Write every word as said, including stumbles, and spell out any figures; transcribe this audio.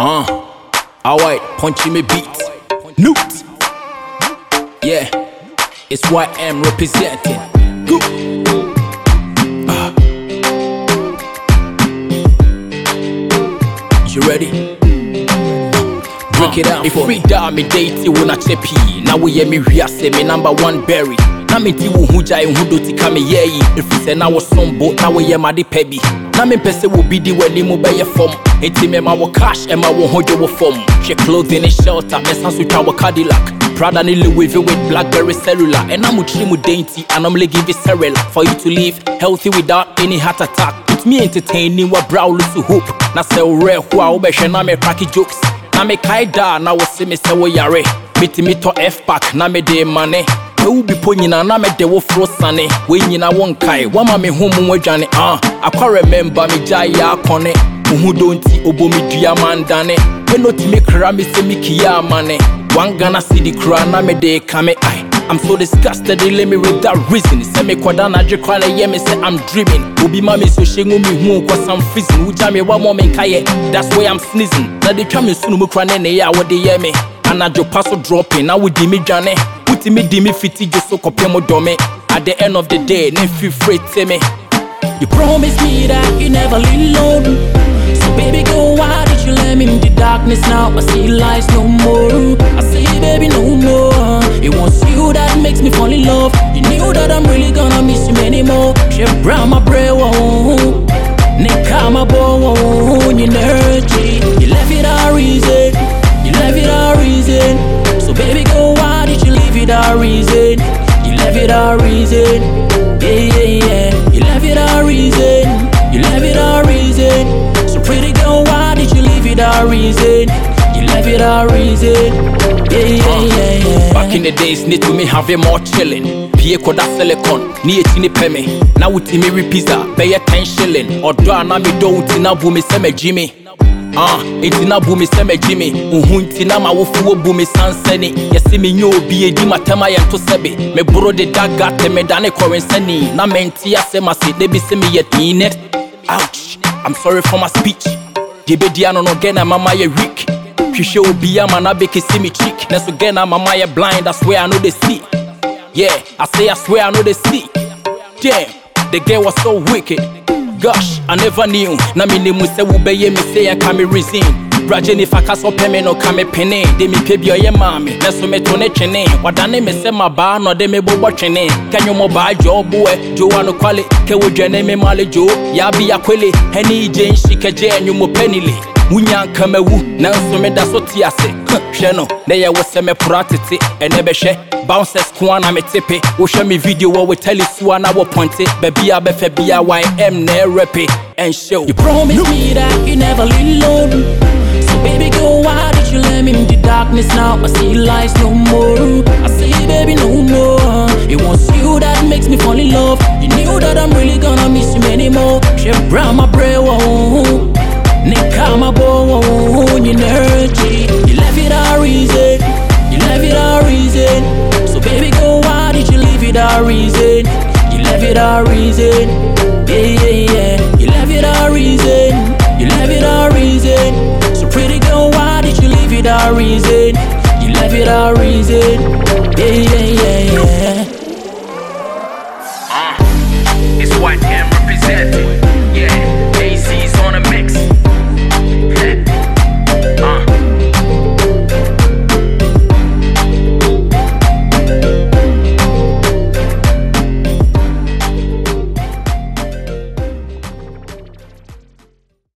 Uh, alright, punchy me beat. Newt. Yeah, it's what I'm representing. Go. Uh. You ready? Break it out. If we die, me date you when I check. Now we hear me reassay me number one berry. Na me ti wo huja e hu doti ka me yeyi. If we say na wo sombo, na we hear my de pebi. Na me pese wo bi di wani mo be ye form. Enti me ma wo cash e ma wo hojo wo form. She clothing and shelter, me sans with our Cadillac. Prada ni Louis V with Blackberry cellular. And I'm with mu dainty and I'm give it cereal for you to live healthy without any heart attack. It's me entertaining what brow lose to hope. Na say rare who a be na me cracky jokes. Na me kaida na wo se me se wo yare. Miti me to F pack na me de money. We be ponyina na me de wo fro sane. We nyina won kai. Wa ma me homu wadwane ah. Akwa remember me jaya akone. Uhu donti obo me dua mandane. Enoti me kra me se me kiya mane. One Ghana city cry na me de kame ai. I'm so disgusted they let me with that reason. Say me kwada na je kwala ye me say I'm dreaming. Obi ma me so shengu me hu kwa some freezing. Uja me wa mo me kaye. That's why I'm sneezing. Na de twa me sunu mu kra ne ya wo de ye me. Anajo paso dropping na we di me dwane. Puti me di me fiti just so kopia mo dome. At the end of the day, ne feel free to me. You promised me that you never leave alone. So baby girl, why did you let me in the darkness now? I see lights no more. I say baby no more. It was you that makes me fall in love. You knew that I'm really gonna miss you many more. She brown my brain, whoa. Nika my bone, you energy. You left it out reason. You left it out reason. So baby girl, why did you leave it out reason? You left it out reason. Yeah, yeah, yeah. You left it out reason. You left it out reason. So pretty girl, why did you leave it out reason? You left it out reason. Yeah, yeah, yeah, yeah. Back in the days, need to me have a more chillin'. Pie koda silicon, ni etini peme. Na wuti me repizza, be ten shilling. Or do na me do wuti na bu me se me Jimmy. Ah, enti na bu me se me Jimmy. Uhu nti na ma wofu wo bu me sansani. Yesi me nyo obi edi matema ye to sebe. Me bro de daga te me dane korensani. Na menti ase masi de bi se me yet net. Ouch, I'm sorry for my speech. Debe diano no gena mama ye weak. Hwehwe obi ama na be kesi me cheek. Neso gena mama ye blind, I swear I know they see. Yeah, I say I swear I know they see. Damn, the girl was so wicked. Gosh, I never knew. Na me nemu se wo be ye me say I can me reason. Braje ni faka so pe me no ka me pene. De mi pe bi oye mami. Neso me to ne twene. Wadane me se ma ba no de me bobo twene. Kanyo mo ba job boy. Jo ano kwale. Ke wo dwane me male jo. Ya bi akwele. Heni je nshike je enyu mo penile. Munya nkama wu. Nanso me da so ti ase. Hwe no. Na ye wo se me pratete. Ene be hwe. Bouncers kwana me tepe. Wo hwe me video wo we tell you na wo pointe. Baby a be fe bia Y M na repe and show. You promised me that you never leave alone. So baby girl, why did you let me in the darkness now? I see lights no more. I say baby no more. It was you that makes me fall in love. You knew that I'm really gonna miss you many more. She brown my brain, whoa.